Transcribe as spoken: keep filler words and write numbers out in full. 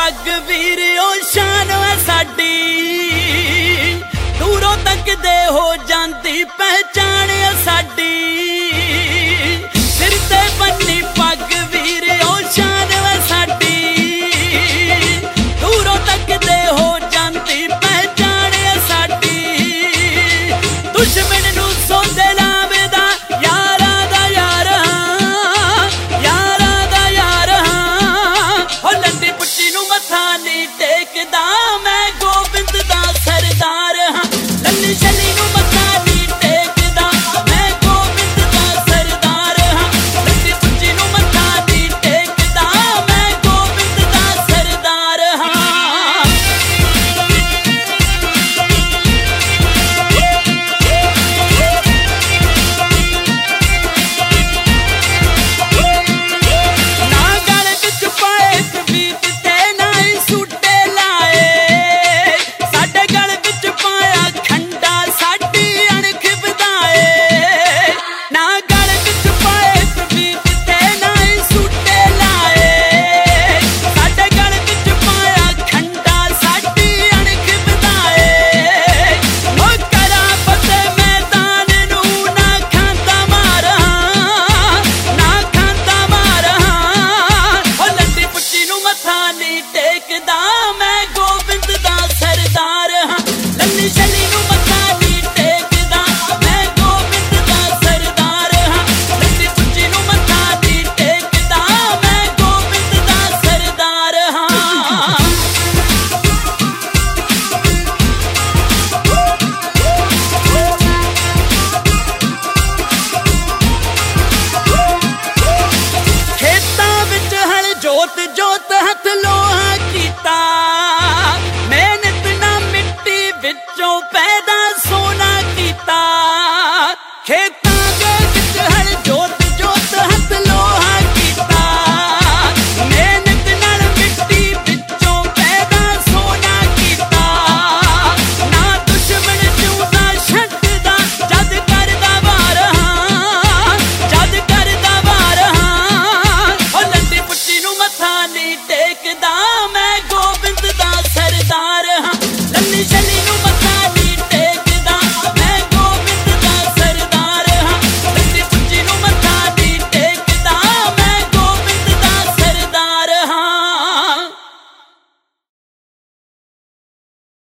पग वीरियो शान है साडी, दूरों तक दे हो जाती पहचान है साडी। सिर ते बन्नी पग वीरियो शान है साडी, दूरों तक दे हो जाती पहचान है साडी। दुश्मन नू सौंदे लावेदा यारा दा यार हां, यारा दा यार हां। हो लंडी पुट्टी नू मथा नहीं टेकदा, मैं गोबिंद दा सरदार हां। लंडी शली नू मथा नहीं टेकदा, मैं गोबिंद दा सरदार हां। लंडी पुट्टी नू मथा नहीं टेकदा, मैं गोबिंद दा सरदार हां। ना गल विच पाए कबीर ते ना ही सूटे लाए, साडे गल विच पाया खंडा साडी अणख वधाए। ना गल विच पाए कबीर ते ना ही सूटे लाए, साडे गल विच पाया खंडा साडी अणख वधाए। ओ करा फतेह मैदान नू ना खांदा मार हां, ना खांदा मार हां। ओ लंडी पुट्टी नू मथा नहीं टेकदा, मैं गोबिंद दा सरदार हां। लंडी शली नू मथा नहीं टेकदा, मैं गोबिंद दा सरदार हां। लंडी पुट्टी नू मथा नहीं टेकदा, मैं गोबिंद दा सरदार हां। खेतां विच हल जोत जोत हथ लोहा कीता, मेहनत ना मिट्टी विचों पैदा सोना कीता। खेतां दे विच हल जोत जोत हथ लोहा कीता, मेहनत नाल मिट्टी विचों पैदा सोना कीता। ना दुश्मन चूंदा छड्डदा जद करदा वार हां, जद करदा वार हां। ओ लंडी पुट्टी नू मथा नहीं टेकदा, मैं गोबिंद दा सरदार हां। लंडी शली